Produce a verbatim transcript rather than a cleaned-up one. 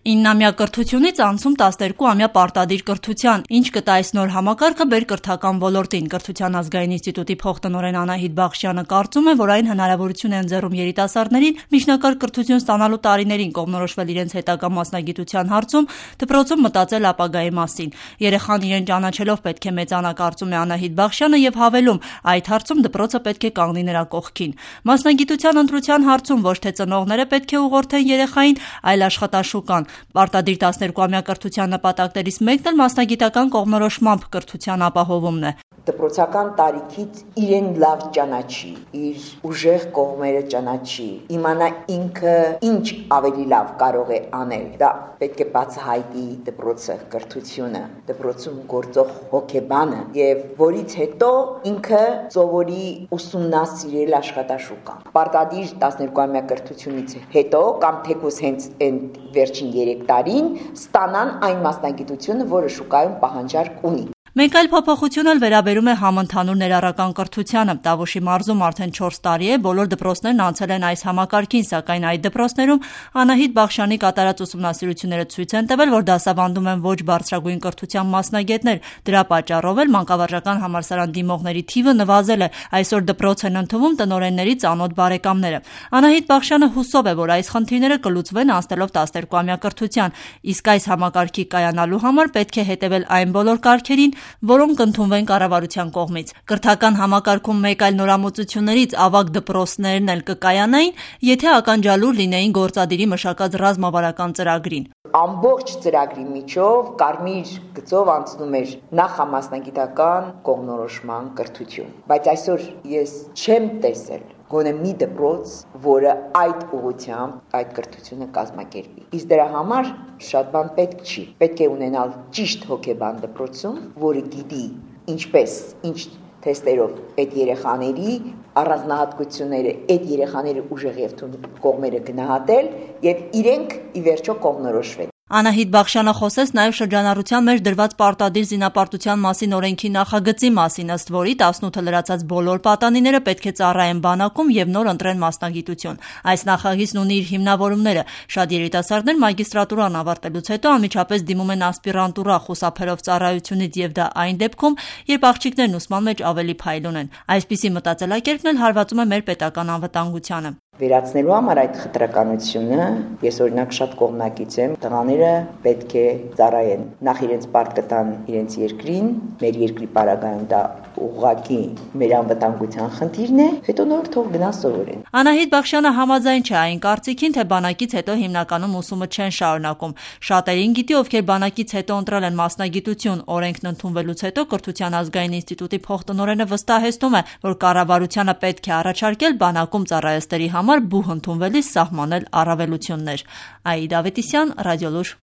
իննամյա կրթությունից անցում տասներկու ամյա պարտադիր կրթության, ինչ կտա այս նոր համակարգը մեր կրթական ոլորտին։ Կրթության ազգային ինստիտուտի փոխտնօրեն Անահիտ Բախշյանը կարծում է, որ այն հնարավորություն է ընձեռում երիտասարդներին միջնակարգ կրթություն ստանալու տարիներին կողմնորոշվել իրենց հետագա մասնագիտության հարցում, դպրոցում մտածել ապագայի մասին։ Երեխան իրեն ճանաչելով պետք է մեծանա, կարծում է Անահիտ Բախշյանը եւ հավելում, այդ հարցում դպրոցը պետք է կանգնի նրա կողքին։ Մասնագիտության ընտրության հարցում ոչ թե ծնողները պետք է ուղղորդեն երեխային, այլ աշխատաշուկան։ Պարտադիր տասներկու ամյա կրթության նպատակներից մեկն էլ մասնագիտական կողմնորոշմամբ կրթության ապահովումն է։ Դպրոցական տարիքից իրեն լավ ճանաչի, իր ուժեղ կողմերը ճանաչի, իմանա ինքը ինչ ավելի լավ կարող է անել։ Դա պետք է բացահայտի դպրոցը, կրթությունը, դպրոցում գործող հոգեբանը, եւ որից հետո ինքը սովորի ուսումնասիրել աշխատաշուկան։ Պարտադիր տասներկու ամյա կրթությունից հետո կամ թեկուզ հենց այն վերջին երեք տարին ստանան այն մասնագիտությունը, որը շուկայում պահանջարկ ունի։ Մեկ այլ փոփոխություն էլ վերաբերում է համընդհանուր ներառական կրթությանը։ Տավուշի մարզում արդեն չորս տարի է բոլոր դպրոցներն անցել են այս համակարգին, սակայն այդ դպրոցներում Անահիտ Բախշյանի կատարած ուսումնասիրությունները ցույց են տվել, որ դասավանդում են ոչ բարձրագույն կրթության մասնագետներ։ Դրա պատճառով էլ մանկավարժական համալսարան դիմողների թիվը նվազել է։ Այսօր դպրոց են ընդունվում տնօրենների ծանոթ բարեկամները։ Անահիտ Բախշյանը հուսով է, որ այս խնդիրները կլուծվեն անցնելով տասներկու ամյա կրթության, իսկ այս համակարգի կայանալու համար պետք է հետևել այն բոլոր կարգերին, որոնք ընդունվեն կառավարության կողմից։ Կրթական համակարգում մեկ այլ նորամուծություններից ավագ դպրոցներն էլ կկայանային, եթե ականջալուր լինեին գործադիրի մշակած ռազմավարական ծրագրին։ Ամբողջ ծրագրի միջով կարմիր գծով անցնում էր նախամասնագիտական կողմնորոշման կրթություն, բայց այսօր ես չեմ տեսել գոնե մի դպրոց, որը այդ ուղղությամբ այդ կրթությունը կազմակերպի։ Իսկ դրա համար շատ բան պետք չի։ Պետք է ունենալ ճիշտ հոգեբան դպրոցում, որը գիտի ինչպես, ինչ թեստերով այդ երեխաների առանձնահատկությունները, այդ երեխաների ուժեղ եւ թույլ կողմերը գնահատել եւ իրենք ի վերջո կողմնորոշվել։ Անահիտ Բախշյանը խոսեց նաև շրջանառության մեջ դրված պարտադիր զինապարտության մասին օրենքի նախագծի մասին, ըստ որի տասնութը լրացած բոլոր պատանիները պետք է ծառայեն բանակում եւ նոր ընտրեն մասնագիտություն։ Այս նախագիծն ունի իր հիմնավորումները։ Շատ երիտասարդներ մագիստրատուրան ավարտելուց հետո անմիջապես դիմում են ասպիրանտուրա խուսափելով ծառայությունից եւ դա այն դեպքում, երբ աղջիկներն ուսման մեջ ավելի փայլ ունեն։ Այսպիսի մտածելակերպն էլ հարվածում է մեր պետական անվտանգությանը։ Վերացնելու համար այդ խտրականությունը ես օրինակ շատ կողմնակից եմ, տղաները պետք է ծառայեն, նախ իրենց պարտ կտան իրենց երկրին, մեր երկրի պարագայում դա ուղղակի մեր անվտանգության խնդիրն է, հետո նոր թող գնան սովորեն։ Անահիտ Բախշյանը համաձայն չէ այն կարծիքին, թե բանակից հետո հիմնականում ուսումը չեն շարունակում։ Շատերին գիտի, ովքեր բանակից հետո ընտրել են մասնագիտություն, օրենքն ընդունվելուց հետո կրթության ազգային ինստիտուտի փոխտնօրենը վստահեցնում է, որ կառավարությանը պետք է առաջարկել բանակում ծառայեստերի համար բուհ ընդունվելիս սահմանել առավելություններ։ Աիդա Ավետիսյան, Ռադիոլուր։